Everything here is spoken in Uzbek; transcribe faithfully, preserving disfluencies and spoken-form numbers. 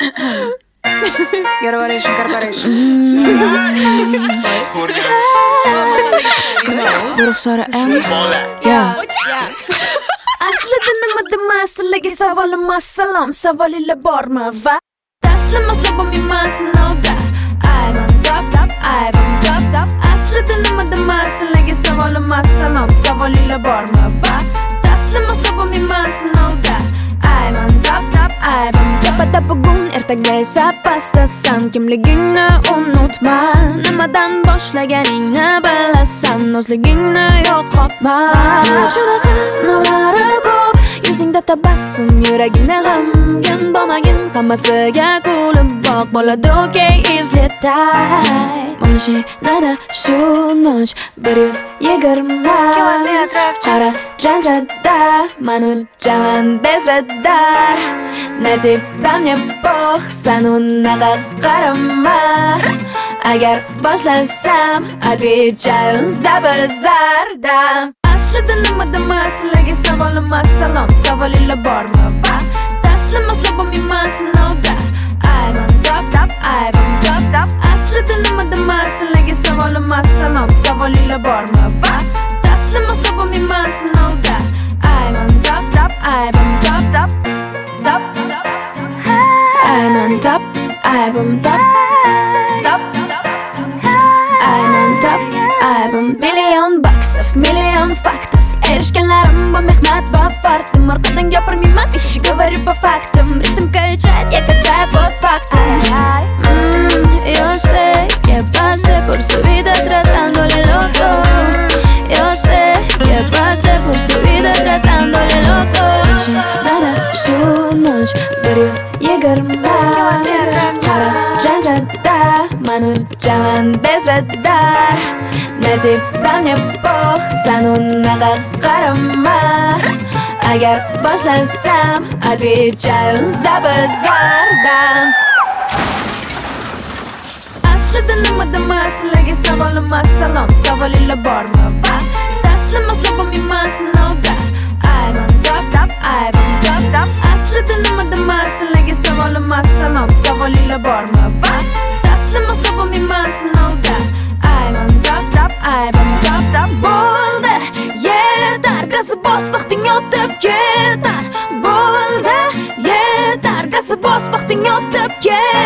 Eurovision Corporation. Ruxsora am. Ya. Aslida nima demasliga savolim assalom, savolilar bormi va taslimaslar bo'lmayman sinovda. I'm on top top, I'm on top top. Aslida nima demasliga savolim assalom, savolilar bormi va taslimaslar bo'lmayman sinovda. I'm on top top, I'm on top. Pada bugun ertaga esa pastasan, kimligingni unutma. Nimadan boshlaganingni bilasan, o'zligingni yo'qotma. Shunaqa sinovlari ko'p, yuzingda tabassum, yuragingda g'amgin bo'lmagin. Hammasiga kulib boq, bo'ladi okey, izleтай. Mashinada shu noch bir yuz yigirma qora janrada man uchaman bezradar. Natibam мне похсан, unaqa qarama. Agar boshlasam отвечаю за bazardan. Aslida nima demasliga savolim assalom, savolilar bormi va taslimaslar bo'lmayman sinovda. I'm on top top, I'm on top top. Aslida nima demasliga savolim assalom, savolilar bormi va taslimaslar bo'lmayman sinovda. I'm on top top, I'm on top top top. I'm on top, I'm on top top. I'm on top, I'm on billion baksov, million faktov. Erishganlarim bu mehnat va fardim. Orqadan gapirmayman, ich говорю по фактам. Ритм качает, я качаю постфактум. Yo sé que pasé por su vida tratándole loco. Yo sé que pasé por su vida tratándole loco. Nada, shu noch bir yuz yigirma qora janrada man uchaman bezradar. Natibam мне похсан, unaqa qarama. Agar boshlasam отвечаю за bazardan. Aslida nima demasliga savolim assalom, savolilar bormi va taslimaslar bo'lmayman sinovda. I'm on top top, I'm on top top. Aslida nima demasliga savolim assalom, savolilar bormi va taslimaslar bo'lmayman sinovda. I'm on top top, I'm on top top. Bo'ldi, yetar, gazi bos, vaqting o'tib ketar. Bo'ldi, yetar, gazi bos, vaqting o'tib ketar.